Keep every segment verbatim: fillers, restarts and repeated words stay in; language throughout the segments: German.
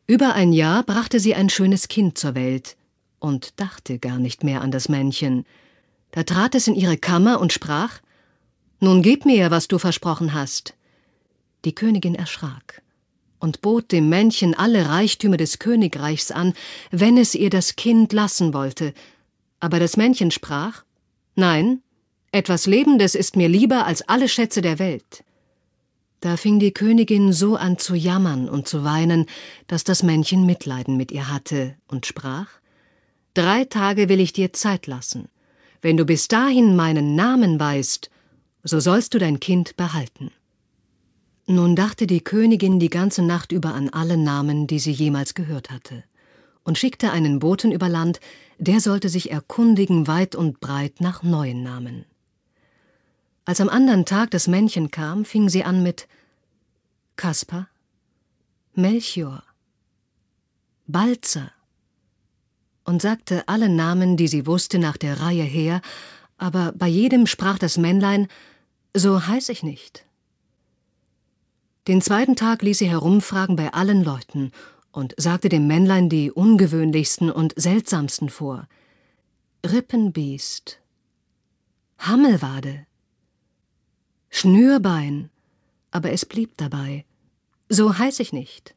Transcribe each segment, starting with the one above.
Über ein Jahr brachte sie ein schönes Kind zur Welt und dachte gar nicht mehr an das Männchen. Da trat es in ihre Kammer und sprach: »Nun gib mir, was du versprochen hast.« Die Königin erschrak und bot dem Männchen alle Reichtümer des Königreichs an, wenn es ihr das Kind lassen wollte. Aber das Männchen sprach: »Nein, etwas Lebendes ist mir lieber als alle Schätze der Welt.« Da fing die Königin so an zu jammern und zu weinen, dass das Männchen Mitleiden mit ihr hatte und sprach: »Drei Tage will ich dir Zeit lassen. Wenn du bis dahin meinen Namen weißt, so sollst du dein Kind behalten.« Nun dachte die Königin die ganze Nacht über an alle Namen, die sie jemals gehört hatte, und schickte einen Boten über Land, der sollte sich erkundigen weit und breit nach neuen Namen. Als am anderen Tag das Männchen kam, fing sie an mit Kaspar, Melchior, Balzer und sagte alle Namen, die sie wusste, nach der Reihe her, aber bei jedem sprach das Männlein: »So heiß ich nicht.« Den zweiten Tag ließ sie herumfragen bei allen Leuten und sagte dem Männlein die ungewöhnlichsten und seltsamsten vor: Rippenbiest, Hammelwade, Schnürbein, aber es blieb dabei: »So heiß ich nicht.«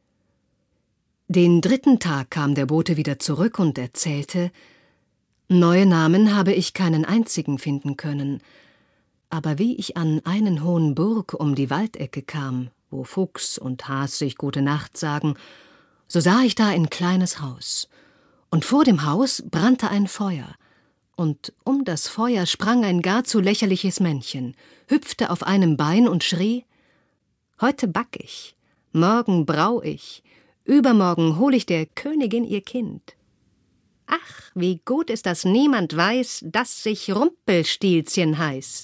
Den dritten Tag kam der Bote wieder zurück und erzählte: »Neue Namen habe ich keinen einzigen finden können, aber wie ich an einen hohen Burg um die Waldecke kam, wo Fuchs und Has sich gute Nacht sagen, so sah ich da ein kleines Haus, und vor dem Haus brannte ein Feuer, und um das Feuer sprang ein gar zu lächerliches Männchen, hüpfte auf einem Bein und schrie: »Heute back ich, morgen brau ich, übermorgen hol ich der Königin ihr Kind. Ach, wie gut ist, dass niemand weiß, dass ich Rumpelstilzchen heiß.«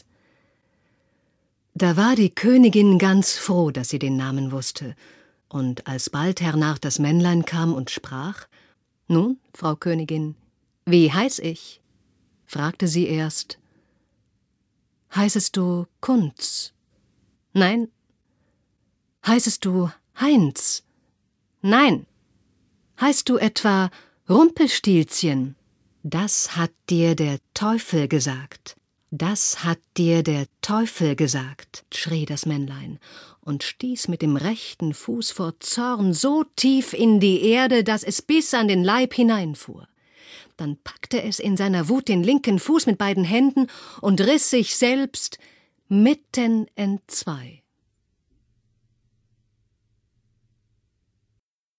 Da war die Königin ganz froh, dass sie den Namen wusste, und alsbald hernach das Männlein kam und sprach: »Nun, Frau Königin, wie heiß ich?« Fragte sie erst: »Heißest du Kunz?« »Nein.« »Heißest du Heinz?« »Nein.« »Heißt du etwa Rumpelstilzchen?« »Das hat dir der Teufel gesagt, das hat dir der Teufel gesagt«, schrie das Männlein und stieß mit dem rechten Fuß vor Zorn so tief in die Erde, dass es bis an den Leib hineinfuhr. Dann packte es in seiner Wut den linken Fuß mit beiden Händen und riss sich selbst mitten entzwei.